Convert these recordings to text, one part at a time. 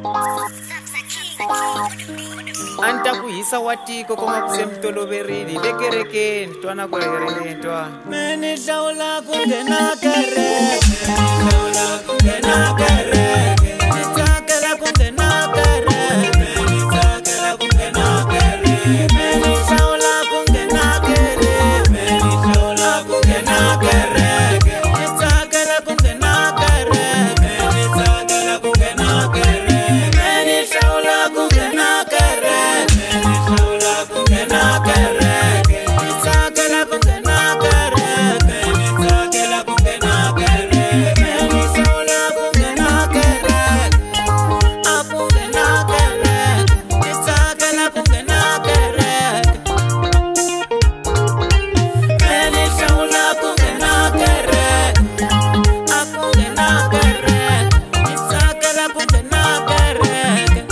Anta kuhisa watiko koma kusemtoloverili lekerekeni twana kwerekeni twana meni hlawula kungena kereke hlawula kungena kereke nitsakela kungena kereke nitsakela kungena kereke meni hlawula kungena kereke meni hlawula kungena kereke nitsakela kungena kereke nitsakela kungena kereke meni hlawula kungena kereke meni hlawula kungena kereke nitsakela kungena kereke nitsakela kungena kereke meni hlawula kungena kereke akungena kereke nitsakela kungena kereke meni hlawula kungena kereke akungena kereke nitsakela kungena kereke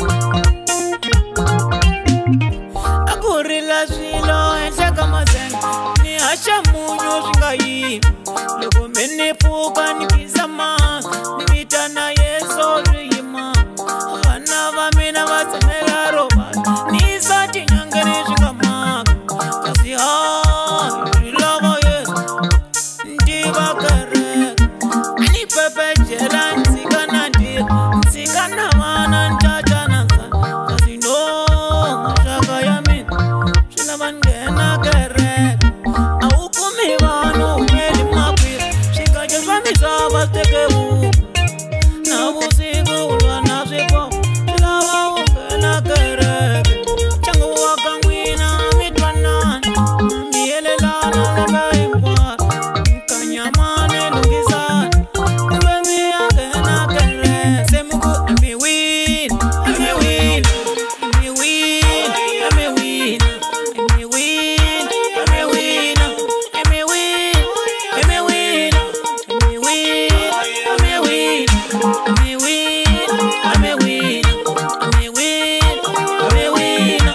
akurila swilo henhla ka mazenga ni haxa munyu swi nga yimi loko me ni pfuka ni kisa manga ni vitana yeso swi yima vana va mina va tsemela rovana ni yisa tinyangeni swi nga manga kasi swi lava yesu ntiva kereke a ni pepejela ndzika na ndira ndzika na vana ntata na nsana kasi no maxaka ya mina swi lava nghena kereke a wu kumi vanhu humeli makwira swikace swa misava swi teke vuku na vusiku ulwa na swipo swi lava wu nghena kereke ntlangu wa ka n'wina mi twanani mi helelana lembe hinkwaro nkanyamane lunghisani kumbe mi ya nghena kereke se mi ku mi wina mi wina mi wina mi wina mi wina mi wina mi wina mi wina mi wina mi wina mi wina mi wina mi wina mi wina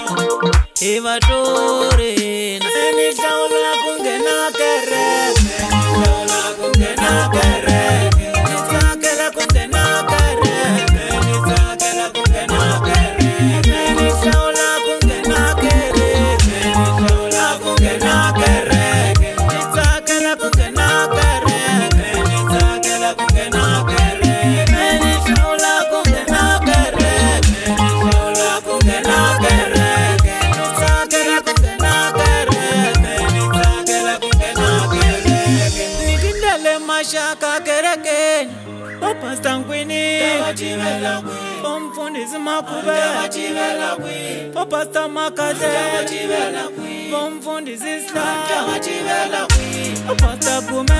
evatorena meni hlawula kungena kereke hlawula kungena kereke nitsakela kungena kereke nitsakela kungena kereke meni hlawula kungena kereke hlawula kungena kereke nitsakela kungena kereke nitsakela kungena kereke meni hlawula kungena kereke hlawula kungena kereke nitsakela kungena kereke nitsakela kungena kereke nikindele maxaka kerekeni opasta nkwini omfundisi makube opasta makate omfundisi sla opasta gume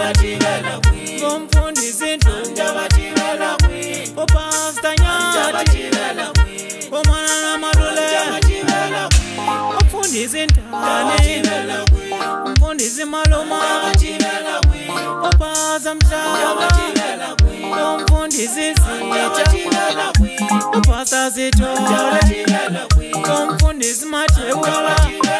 omfundisi ntu opasta nyati omwana na malule omfundisi ntani omfundisi maloma opasa mhlaba omfundisi zitsha opasa zithole omfundisi mathewula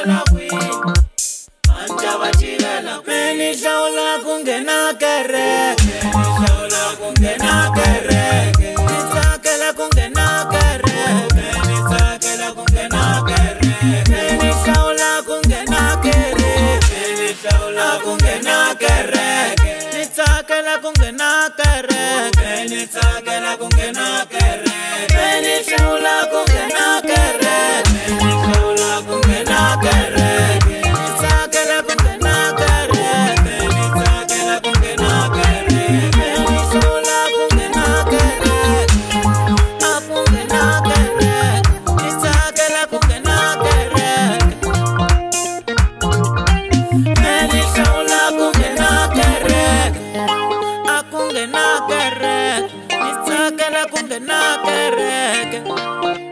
meni hlawula kungena kereke hlawula kungena kereke nitsakela kungena kereke nitsakela kungena kereke meni hlawula kungena kereke hlawula kungena kereke nitsakela kungena kereke nitsakela kungena kereke meni hlawula kungena kereke hlawula kungena kereke nitsakela kungena kereke nitsakela kungena kereke meni hlawula kungena kereke akungena kereke nitsakela kungena kereke meni hlawula kungena kereke akungena kereke nitsakela kungena kereke